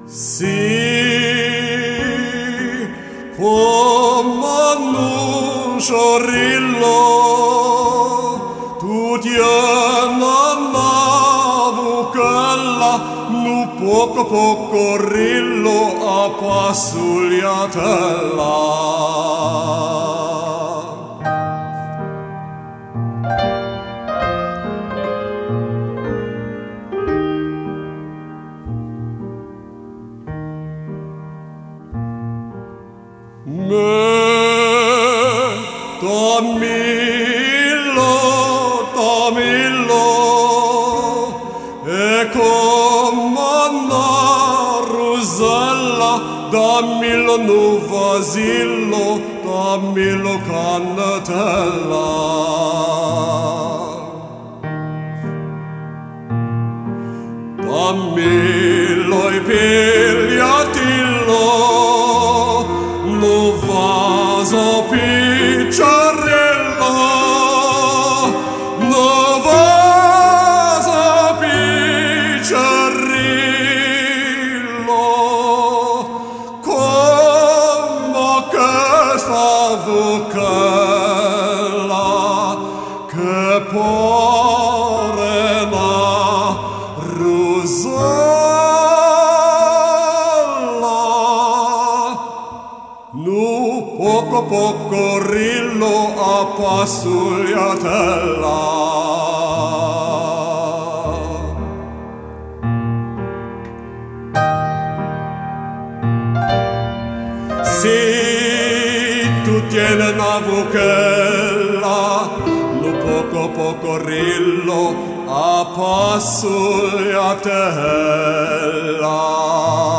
Sì, come annunciorillo, tu tieni quella, nu poco rillo a passugliatella. Damillo, e come una rusella, dammilo nu vasillo, dammilo cannatella. Dammilo e pigliatillo, nu vaso picciarello, nu vaso picciarello, come questa vucella che porena nu poco rillo a passugliatella. Si tu tieni una vucella, nu poco rillo a passugliatella.